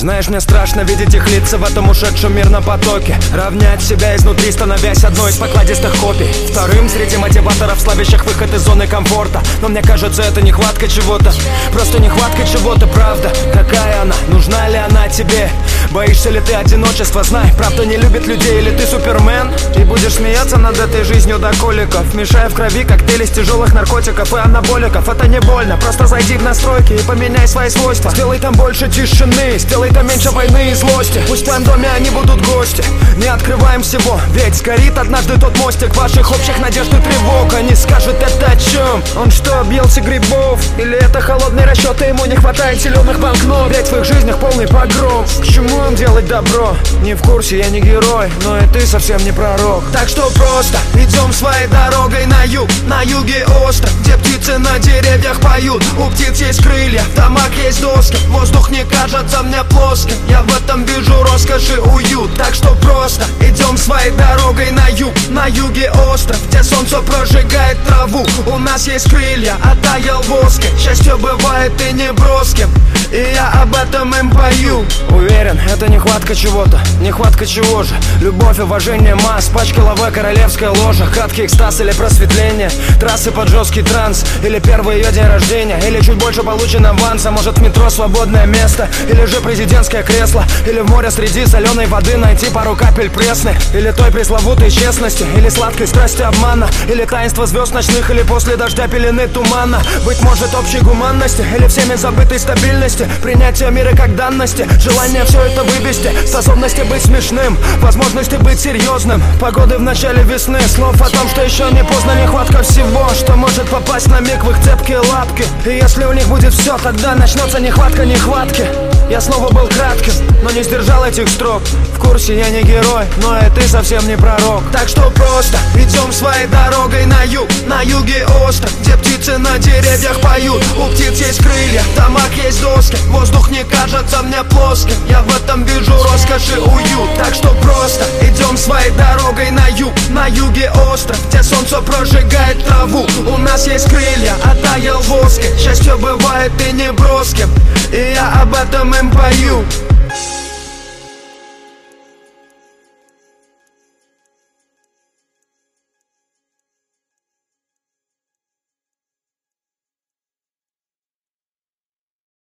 Знаешь, мне страшно видеть их лица в этом ушедшем мирном потоке. Равнять себя изнутри, становясь одной из покладистых копий. Вторым среди мотиваторов, славящих выход из зоны комфорта. Но мне кажется, это нехватка чего-то. Просто нехватка чего-то, правда. Какая она? Нужна ли она тебе? Боишься ли ты одиночества? Знай, правда не любит людей, или ты супермен? И будешь смеяться над этой жизнью до коликов, мешая в крови коктейли из тяжелых наркотиков и анаболиков. Это не больно, просто зайди в настройки и поменяй свои свойства. Сделай там больше тишины, сделай там меньше войны и злости. Пусть в твоем доме они будут гости. Не открываем всего, ведь сгорит однажды тот мостик ваших общих надежд и тревог. Они скажут, это о чем? Он что, объелся грибов? Или это холодный расчет, и ему не хватает зеленых банкнот? Ведь в их жизнях полный погром. К чему им делать добро? Не в курсе, я не герой, но и ты совсем не пророк. Так что просто идем своей дорогой на юг. На юге остров, где птицы на деревьях поют. У птиц есть крылья, в домах есть доски. Воздух не кажется мне плоским, я в этом вижу роскошь и уют. Так что просто идем своей дорогой на юг. На юге остров, где солнце прожигает траву. У нас есть крылья, оттаял воск. Счастье бывает и не броским, и я об этом им пою. Уверен, это нехватка чего-то. Нехватка чего же? Любовь, уважение масс, пачка лаве, королевская ложа. Хатки, экстаз или просветление, трассы под жесткий транс. Или первый ее день рождения, или чуть больше получен аванса. Может в метро свободное место, или же президентское кресло. Или в море среди соленой воды найти пару капель пресны. Или той пресловутой честности, или сладкой страсти обмана. Или таинство звезд ночных, или после дождя пелены тумана. Быть может общей гуманности, или всеми забытой стабильности. Принятие мира как данности, желание все это вывести. Способности быть смешным, возможности быть серьезным. Погоды в начале весны, слов о том, что еще не поздно. Нехватка всего, что может попасть на миг в их цепкие лапки. И если у них будет все, тогда начнется нехватка нехватки. Я снова был кратким, но не сдержал этих строк. В курсе, я не герой, но и ты совсем не пророк. Так что просто идем своей дорогой на юг. На юге остров, где птицы на деревьях поют. У птиц есть крылья, в домах есть доски. Воздух не кажется мне плоским, я в этом вижу роскошь и уют. Так что просто идем своей дорогой на юг. На юге остров, где солнце прожигает траву. У нас есть крылья, оттаял воск. Счастье бывает и не броским, и я об этом им пою.